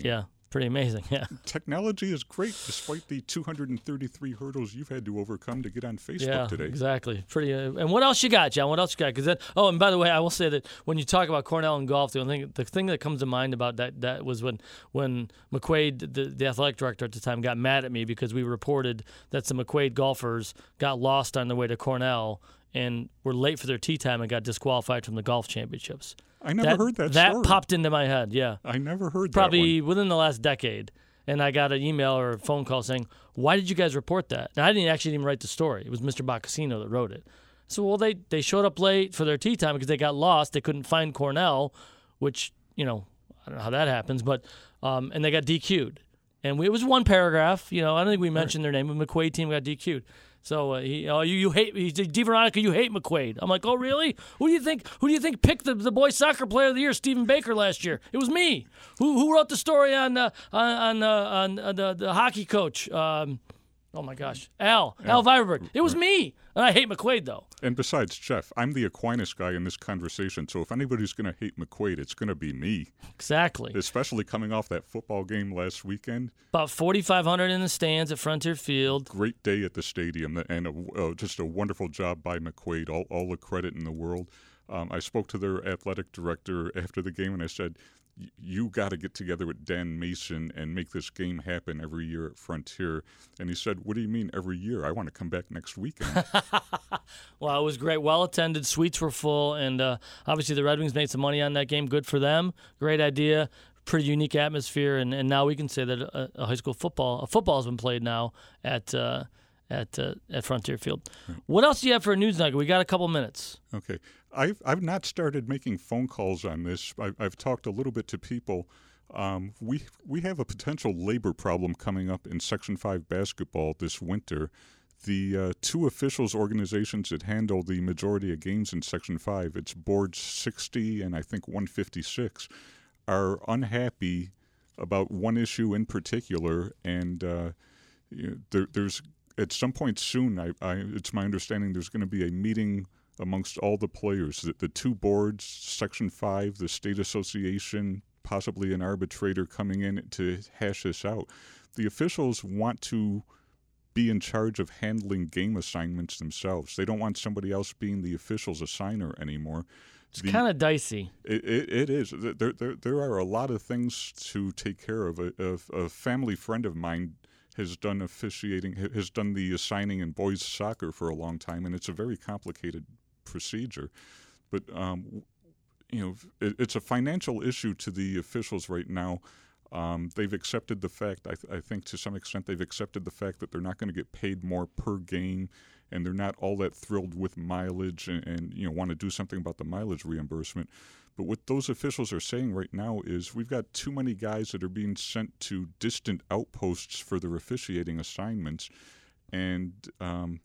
Pretty amazing, yeah. Technology is great, despite the two hundred thirty-three hurdles you've had to overcome to get on Facebook yeah, today. Exactly. Pretty. Uh, and what else you got, John? What else you got? Because then, oh, and by the way, I will say that when you talk about Cornell and golf, the only thing, the thing that comes to mind about that that was when when McQuaid, the, the athletic director at the time, got mad at me because we reported that some McQuaid golfers got lost on their way to Cornell and were late for their tee time and got disqualified from the golf championships. I never that, heard that That story. popped into my head, yeah. I never heard Probably that one. within the last decade. And I got an email or a phone call saying, why did you guys report that? And I didn't actually even write the story. It was Mister Boccasino that wrote it. So, well, they, they showed up late for their tee time because they got lost. They couldn't find Cornell, which, you know, I don't know how that happens, but um, and they got D Q'd. And we, it was one paragraph. You know, I don't think we mentioned their name. The McQuaid team got D Q'd. So uh, he, oh, you, you hate, he said, D. Veronica, you hate McQuaid. I'm like, oh, really? Who do you think? Who do you think picked the, the boys soccer player of the year, Stephen Baker, last year? It was me. Who who wrote the story on uh, on uh, on uh, the the hockey coach? Um, oh my gosh, Al Al, Al Viverberg. It was me. And I hate McQuaid though. And besides, Jeff, I'm the Aquinas guy in this conversation. So if anybody's going to hate McQuaid, it's going to be me. Exactly. Especially coming off that football game last weekend. About forty-five hundred in the stands at Frontier Field. Great day at the stadium, and a, uh, just a wonderful job by McQuaid. All, all the credit in the world. Um, I spoke to their athletic director after the game, and I said, you got to get together with Dan Mason and make this game happen every year at Frontier. And he said, what do you mean every year? I want to come back next weekend. Well, it was great. Well attended. Suites were full. And uh, obviously the Red Wings made some money on that game. Good for them. Great idea. Pretty unique atmosphere. And, and now we can say that a, a high school football, a football has been played now at uh, at uh, at Frontier Field. Right. What else do you have for a news nugget? We got a couple minutes. Okay. I've I've not started making phone calls on this. I've, I've talked a little bit to people. Um, we we have a potential labor problem coming up in Section five basketball this winter. The uh, two officials organizations that handle the majority of games in Section five, it's Boards sixty and I think one fifty-six, are unhappy about one issue in particular. And uh, you know, there, there's at some point soon, I, I, it's my understanding there's going to be a meeting amongst all the players, the, the two boards, Section five, the state association, possibly an arbitrator coming in to hash this out. The officials want to be in charge of handling game assignments themselves. They don't want somebody else being the official's assigner anymore. It's kind of dicey. It, it, it is. There, there, there are a lot of things to take care of. A, a, a family friend of mine has done officiating, has done the assigning in boys soccer for a long time, and it's a very complicated procedure. But, um, you know, it, it's a financial issue to the officials right now. Um, they've accepted the fact, I, th- I think to some extent, they've accepted the fact that they're not going to get paid more per game, and they're not all that thrilled with mileage and, and you know, want to do something about the mileage reimbursement. But what those officials are saying right now is we've got too many guys that are being sent to distant outposts for their officiating assignments, and um,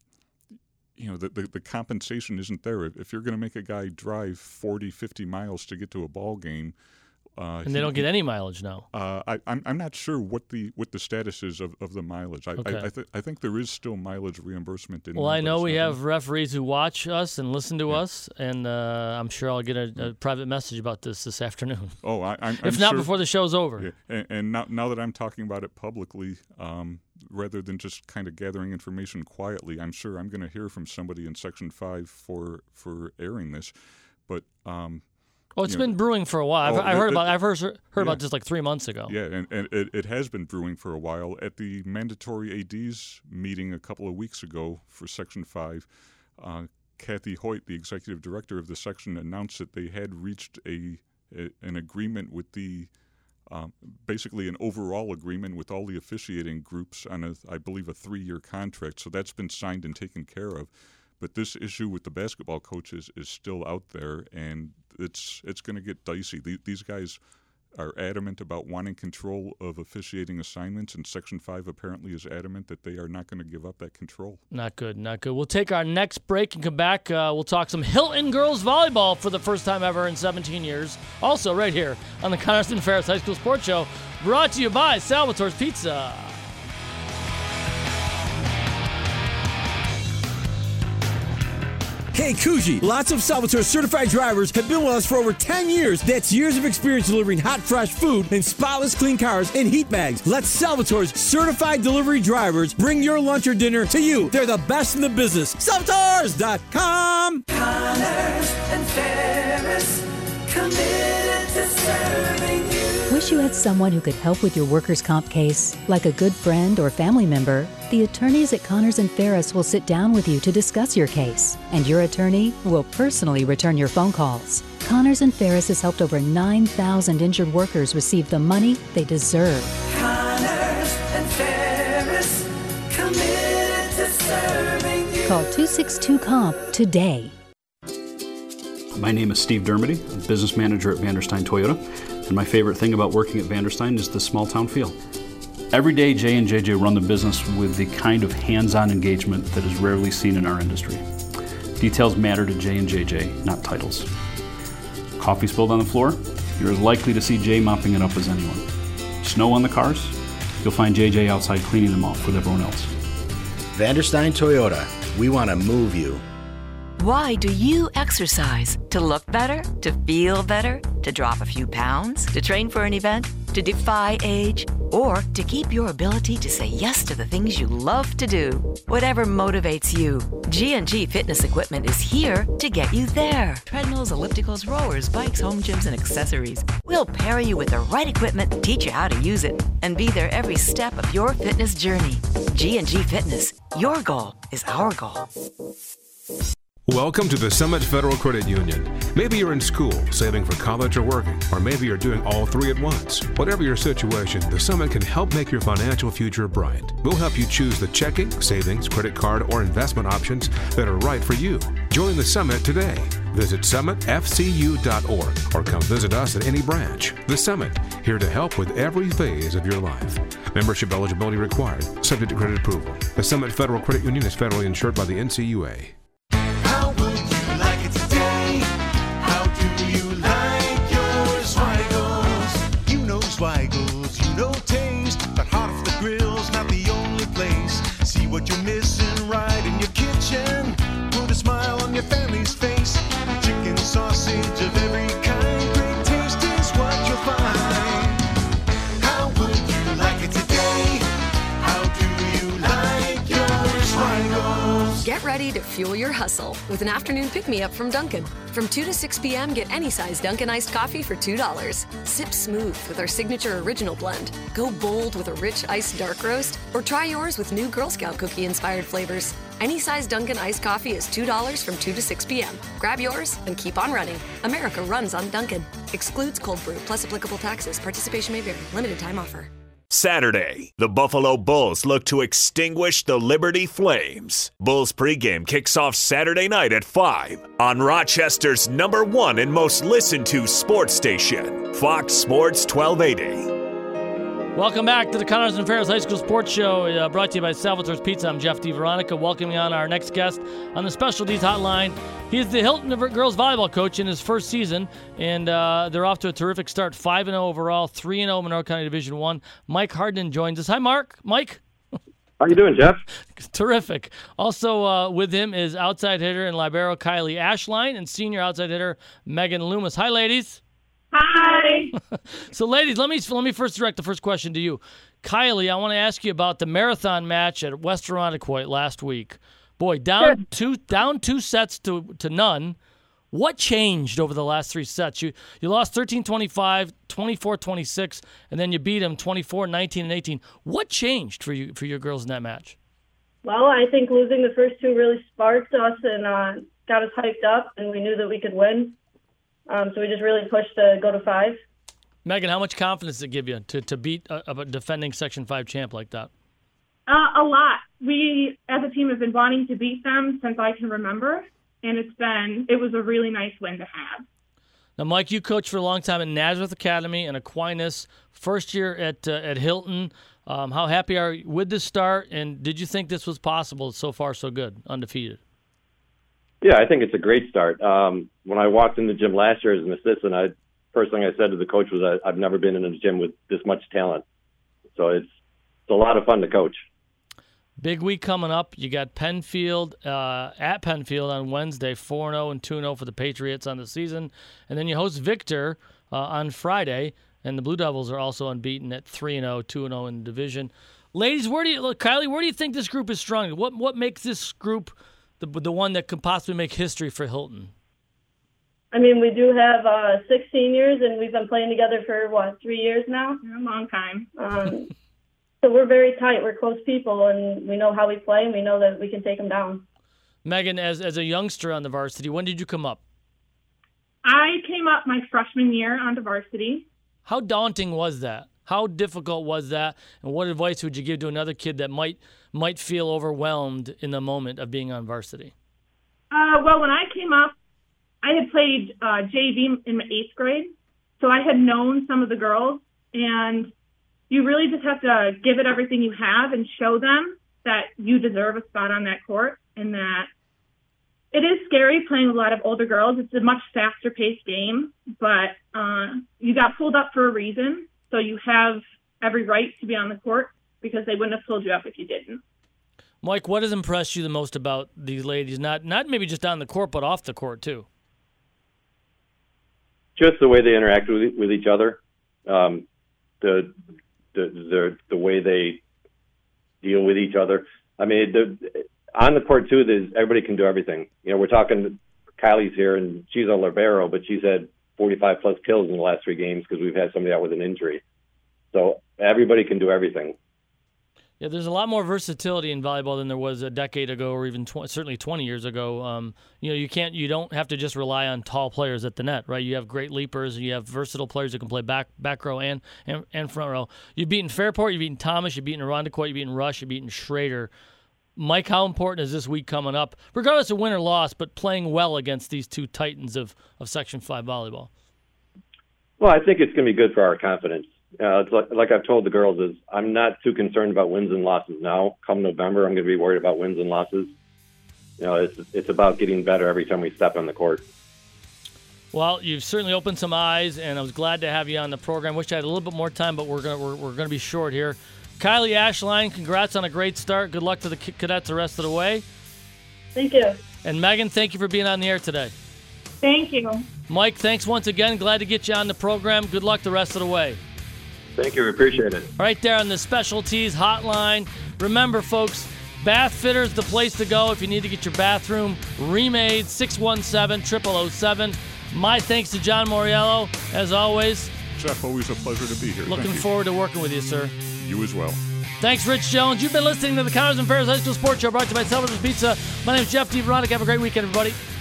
you know the, the the compensation isn't there. If you're going to make a guy drive forty, fifty miles to get to a ball game, Uh, and they don't get any mileage now. Uh, I, I'm I'm not sure what the what the status is of, of the mileage. I Okay. I, I, th- I think there is still mileage reimbursement in. Well, there, I but know it's we not- have referees who watch us and listen to us, and uh, I'm sure I'll get a, a private message about this this afternoon. Oh, I, I'm, if I'm not sure- before the show's over. Yeah. And, and now now that I'm talking about it publicly, um, rather than just kind of gathering information quietly, I'm sure I'm going to hear from somebody in Section Five for for airing this, but. Um, Oh, it's you know, been brewing for a while. I've, oh, I heard it- about. I've heard heard yeah. about this like three months ago. Yeah, and, and it, it has been brewing for a while. At the mandatory A Ds meeting a couple of weeks ago for Section five, uh, Kathy Hoyt, the executive director of the section, announced that they had reached a, a an agreement with the, um, basically an overall agreement with all the officiating groups on, a, I believe, a three-year contract. So that's been signed and taken care of. But this issue with the basketball coaches is still out there, and it's it's going to get dicey. The, these guys are adamant about wanting control of officiating assignments, and Section five apparently is adamant that they are not going to give up that control. Not good, not good. We'll take our next break and come back. Uh, we'll talk some Hilton girls volleyball for the first time ever in seventeen years. Also right here on the Connerston Ferris High School Sports Show, brought to you by Salvatore's Pizza. Hey, Coogee, lots of Salvatore certified drivers have been with us for over ten years. That's years of experience delivering hot, fresh food and spotless clean cars and heat bags. Let Salvatore's certified delivery drivers bring your lunch or dinner to you. They're the best in the business. Salvatores dot com. Connors and Ferris, committed to serving you. Wish you had someone who could help with your workers' comp case, like a good friend or family member? The attorneys at Connors and Ferris will sit down with you to discuss your case, and your attorney will personally return your phone calls. Connors and Ferris has helped over nine thousand injured workers receive the money they deserve. Connors and Ferris, committed to serving you. Call two six two C O M P today. My name is Steve Dermody. I'm business manager at Vanderstein Toyota, and my favorite thing about working at Vanderstein is the small town feel. Every day, J and J J run the business with the kind of hands-on engagement that is rarely seen in our industry. Details matter to J and J J, not titles. Coffee spilled on the floor? You're as likely to see Jay mopping it up as anyone. Snow on the cars? You'll find J J outside cleaning them off with everyone else. Vanderstein Toyota, we want to move you. Why do you exercise? To look better? To feel better? To drop a few pounds? To train for an event? To defy age? Or to keep your ability to say yes to the things you love to do? Whatever motivates you, G and G Fitness Equipment is here to get you there. Treadmills, ellipticals, rowers, bikes, home gyms, and accessories. We'll pair you with the right equipment, teach you how to use it, and be there every step of your fitness journey. G and G Fitness. Your goal is our goal. Welcome to the Summit Federal Credit Union. Maybe you're in school, saving for college or working, or maybe you're doing all three at once. Whatever your situation, the Summit can help make your financial future bright. We'll help you choose the checking, savings, credit card, or investment options that are right for you. Join the Summit today. Visit summit f c u dot org or come visit us at any branch. The Summit, here to help with every phase of your life. Membership eligibility required, subject to credit approval. The Summit Federal Credit Union is federally insured by the N C U A. Zweigels, you know taste, but hot off the grill's not the only place. See what you're missing right in your kitchen. Put a smile on your family's face. Chicken sausage of every kind, great taste is what you'll find. How would you like it today? How do you like your Zweigels? Get ready to fuel your hustle with an afternoon pick-me-up from Dunkin'. From two to six p.m., get any size Dunkin' iced coffee for two dollars. Sip smooth with our signature original blend. Go bold with a rich iced dark roast, or try yours with new Girl Scout cookie-inspired flavors. Any size Dunkin' iced coffee is two dollars from two to six p.m. Grab yours and keep on running. America runs on Dunkin'. Excludes cold brew, plus applicable taxes. Participation may vary. Limited time offer. Saturday, the Buffalo Bulls look to extinguish the Liberty Flames. Bulls pregame kicks off Saturday night at five on Rochester's number one and most listened to sports station, Fox Sports twelve eighty. Welcome back to the Connors and Ferris High School Sports Show, uh, brought to you by Salvatore's Pizza. I'm Jeff DeVeronica, welcoming on our next guest on the Specialties Hotline. He is the Hilton girls volleyball coach in his first season, and uh, they're off to a terrific start, five and oh overall, three and oh Monroe County Division One. Mike Hardin joins us. Hi, Mark. Mike. How you doing, Jeff? Terrific. Also uh, with him is outside hitter and libero Kylie Ashline and senior outside hitter Megan Loomis. Hi, ladies. Hi. So, ladies, let me let me first direct the first question to you. Kylie, I want to ask you about the marathon match at West Irondequoit last week. Boy, down sure. two down two sets to, to none. What changed over the last three sets? You you lost thirteen twenty-five, twenty-four twenty-six, and then you beat them twenty-four nineteen and eighteen. What changed for you for your girls in that match? Well, I think losing the first two really sparked us and uh, got us hyped up, and we knew that we could win. Um, so we just really pushed to go to five. Megan, how much confidence did it give you to, to beat a, a defending Section five champ like that? Uh, a lot. We, as a team, have been wanting to beat them since I can remember, and it's been it was a really nice win to have. Now, Mike, you coached for a long time at Nazareth Academy and Aquinas, first year at uh, at Hilton. Um, how happy are you with this start, and did you think this was possible? So far, so good, undefeated. Yeah, I think it's a great start. Um, when I walked in the gym last year as an assistant, I first thing I said to the coach was I, I've never been in a gym with this much talent. So it's it's a lot of fun to coach. Big week coming up. You got Penfield uh, at Penfield on Wednesday, four and oh and two and oh for the Patriots on the season. And then you host Victor uh, on Friday, and the Blue Devils are also unbeaten at three and oh, two and oh in the division. Ladies, where do you look, Kylie, where do you think this group is strong? What what makes this group the the one that could possibly make history for Hilton? I mean, we do have uh, six seniors, and we've been playing together for, what, three years now? A long time. Um, so we're very tight. We're close people, and we know how we play, and we know that we can take them down. Megan, as as a youngster on the varsity, when did you come up? I came up my freshman year onto varsity. How daunting was that? How difficult was that? And what advice would you give to another kid that might might feel overwhelmed in the moment of being on varsity? Uh, well, when I came up, I had played uh, J V in my eighth grade, so I had known some of the girls, and you really just have to give it everything you have and show them that you deserve a spot on that court, and that it is scary playing with a lot of older girls. It's a much faster-paced game, but uh, you got pulled up for a reason, so you have every right to be on the court because they wouldn't have pulled you up if you didn't. Mike, what has impressed you the most about these ladies, not not maybe just on the court, but off the court too? Just the way they interact with, with each other, um, the, the the the way they deal with each other. I mean, the, on the court too, there's, everybody can do everything. You know, we're talking, Kylie's here, and she's a libero, but she's had forty-five plus kills in the last three games because we've had somebody out with an injury. So everybody can do everything. Yeah, there's a lot more versatility in volleyball than there was a decade ago, or even tw- certainly twenty years ago. Um, you know, you can't, you don't have to just rely on tall players at the net, right? You have great leapers, you have versatile players who can play back back row and and, and front row. You've beaten Fairport, you've beaten Thomas, you've beaten Irondequoit, you've beaten Rush, you've beaten Schrader. Mike, how important is this week coming up, regardless of win or loss, but playing well against these two titans of, of Section five volleyball? Well, I think it's going to be good for our confidence. Uh, it's like, like I've told the girls, is I'm not too concerned about wins and losses now. Come November, I'm going to be worried about wins and losses. You know, it's it's about getting better every time we step on the court. Well, you've certainly opened some eyes, and I was glad to have you on the program. Wish I had a little bit more time, but we're gonna we're, we're gonna be short here. Kylie Ashline, congrats on a great start. Good luck to the cadets the rest of the way. Thank you. And Megan, thank you for being on the air today. Thank you. Mike, thanks once again. Glad to get you on the program. Good luck the rest of the way. Thank you. We appreciate it. Right there on the specialties hotline. Remember, folks, Bath Fitter's the place to go if you need to get your bathroom remade. six one seven, zero zero zero seven. My thanks to John Moriello, as always. Jeff, always a pleasure to be here. Looking forward to working with you, sir. You as well. Thanks, Rich Jones. You've been listening to the Connors and Ferris High School Sports Show brought to you by Salvador's Pizza. My name is Jeff DeVeronica. Have a great weekend, everybody.